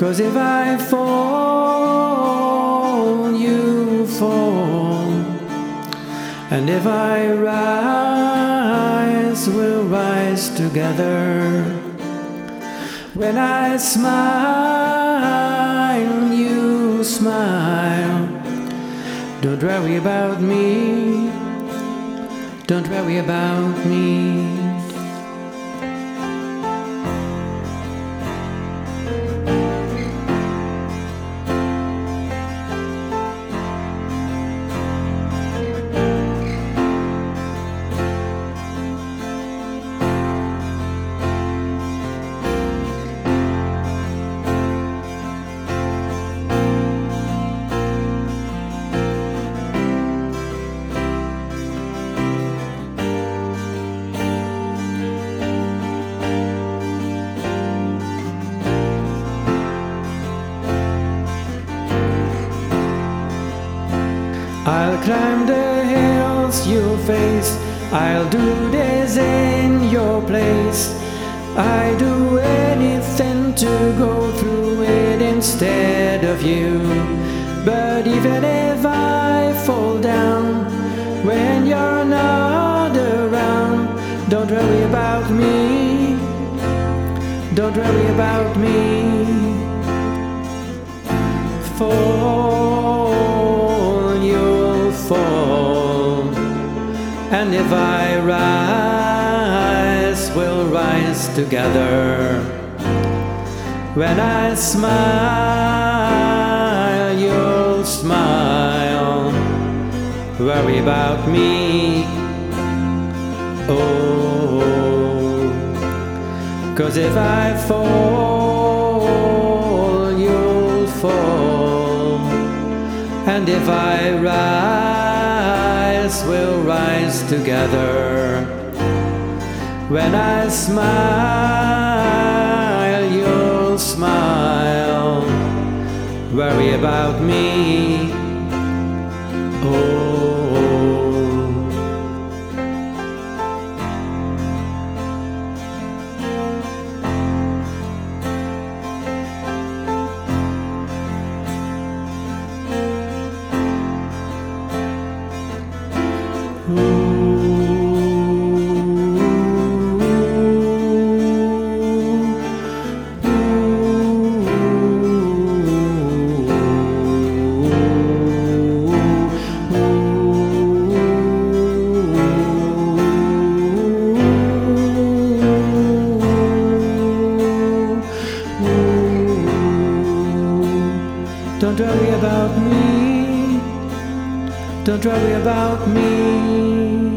'Cause if I fall, you fall, and if I rise, we'll rise together. When I smile, you smile. Don't worry about me, don't worry about me. I'll climb the hills you face, I'll do this in your place. I'd do anything to go through it instead of you. But even if I fall down when you're not around, don't worry about me, don't worry about me. Fall, and if I rise, we'll rise together. When I smile, you'll smile. Worry about me, oh, 'cause if I fall, you'll fall, and if I rise, we'll rise together. When I smile, you'll smile. Worry about me, oh. Don't worry about me, don't worry about me.